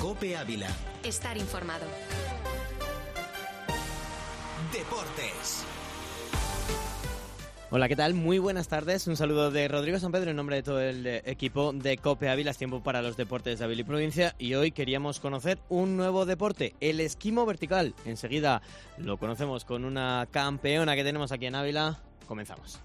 COPE Ávila. Estar informado. Deportes. Hola, ¿qué tal? Muy buenas tardes. Un saludo de Rodrigo San Pedro en nombre de todo el equipo de COPE Ávila. Es tiempo para los deportes de Ávila y provincia y hoy queríamos conocer un nuevo deporte, el esquimo vertical. Enseguida lo conocemos con una campeona que tenemos aquí en Ávila. Comenzamos.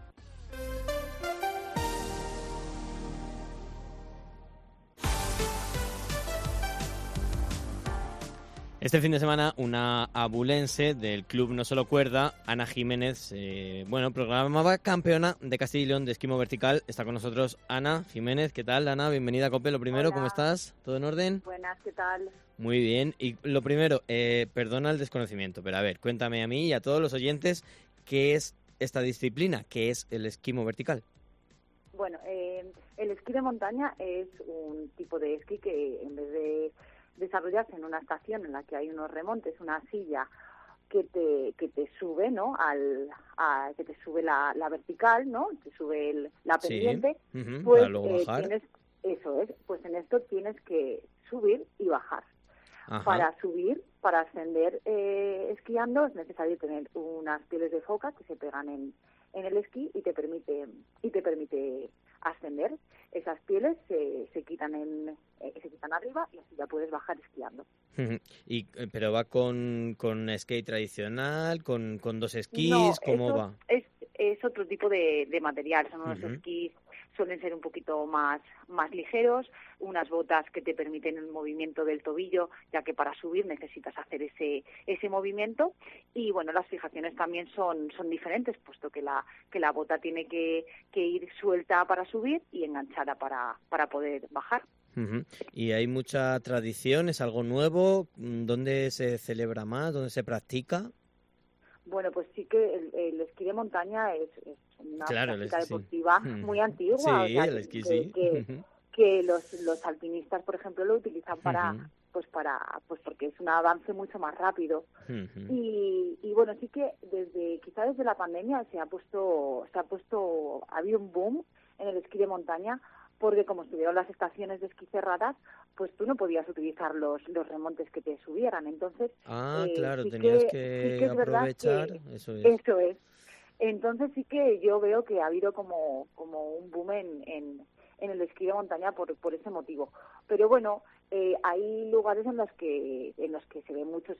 Este fin de semana, una abulense del club No Solo Cuerda, Ana Jiménez, proclamaba campeona de Castilla y León de esquimo vertical. Está con nosotros Ana Jiménez. ¿Qué tal, Ana? Bienvenida a COPE. Lo primero, Hola. ¿Cómo estás? ¿Todo en orden? Buenas, ¿qué tal? Muy bien. Y lo primero, perdona el desconocimiento, pero a ver, cuéntame a mí y a todos los oyentes qué es esta disciplina, qué es el esquimo vertical. Bueno, el esquí de montaña es un tipo de esquí que en vez de desarrollarse en una estación en la que hay unos remontes, una silla que te sube, ¿no? Que te sube la vertical, ¿no? Te sube la pendiente. Sí. Uh-huh. Pues Para luego bajar. Pues en esto tienes que subir y bajar. Ajá. Para subir, para ascender esquiando es necesario tener unas pieles de foca que se pegan en el esquí y te permite ascender. Esas pieles se quitan arriba y así ya puedes bajar esquiando. Pero va con skate tradicional, con dos esquís, No, ¿cómo va? Es otro tipo de material, son unos esquís, suelen ser un poquito más ligeros, unas botas que te permiten el movimiento del tobillo, ya que para subir necesitas hacer ese movimiento, y bueno, las fijaciones también son diferentes, puesto que la bota tiene que ir suelta para subir y enganchada para poder bajar. Uh-huh. ¿Y hay mucha tradición? ¿Es algo nuevo? ¿Dónde se celebra más? ¿Dónde se practica? Bueno, pues sí que el esquí de montaña es una práctica deportiva muy antigua. Sí, o sea, el esquí sí. Que los alpinistas, por ejemplo, lo utilizan porque es un avance mucho más rápido. Y bueno, sí que quizá desde la pandemia ha habido un boom en el esquí de montaña, porque como estuvieron las estaciones de esquí cerradas, pues tú no podías utilizar los remontes que te subieran. Entonces, claro, sí tenías que es aprovechar. Eso es. Entonces sí que yo veo que ha habido como un boom en el esquí de montaña por ese motivo. Pero bueno, hay lugares en los que se ven muchos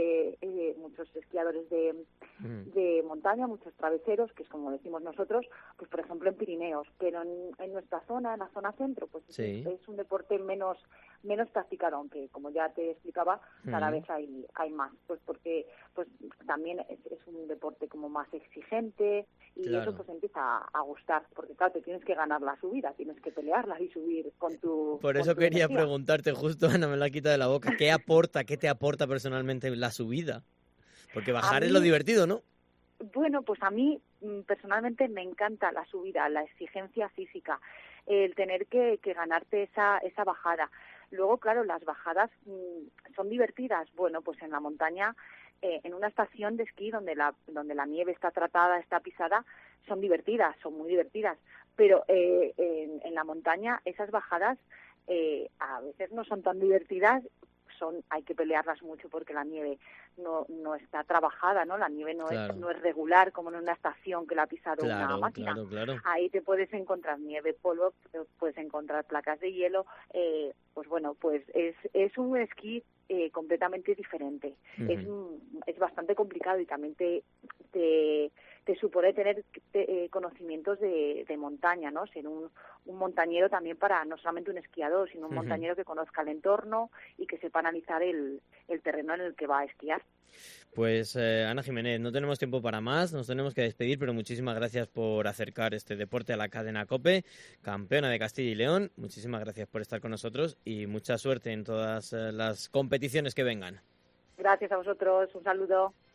esquiadores de montaña, muchos traveseros, que es como decimos nosotros, pues por ejemplo en Pirineos, pero en nuestra zona, en la zona centro, pues sí, es un deporte menos practicado, aunque como ya te explicaba, cada vez hay más, pues porque pues también es un deporte como más exigente y claro. eso pues empieza a gustar, porque claro, te tienes que ganar la subida, tienes que pelearla y subir con tu Por eso quería energía. preguntarte justo, Ana, me la ha quitado de la boca, ¿qué te aporta personalmente la subida? Porque bajar es lo divertido, ¿no? Bueno, pues a mí personalmente me encanta la subida, la exigencia física, el tener que ganarte esa bajada. Luego, claro, las bajadas son divertidas. Bueno, pues en la montaña, en una estación de esquí donde la nieve está tratada, está pisada, son muy divertidas. Pero en la montaña esas bajadas a veces no son tan divertidas. Hay que pelearlas mucho porque la nieve no está trabajada, ¿no? La nieve no es regular como en una estación que la ha pisado una máquina. Claro. Ahí te puedes encontrar nieve, polvo, puedes encontrar placas de hielo. Pues bueno, pues es un esquí completamente diferente. Es bastante complicado y también te supone tener conocimientos de montaña, ¿no? Ser un montañero también para no solamente un esquiador, sino un montañero que conozca el entorno y que sepa analizar el terreno en el que va a esquiar. Pues Ana Jiménez, no tenemos tiempo para más, nos tenemos que despedir, pero muchísimas gracias por acercar este deporte a la cadena COPE, campeona de Castilla y León. Muchísimas gracias por estar con nosotros y mucha suerte en todas las competiciones que vengan. Gracias a vosotros, un saludo.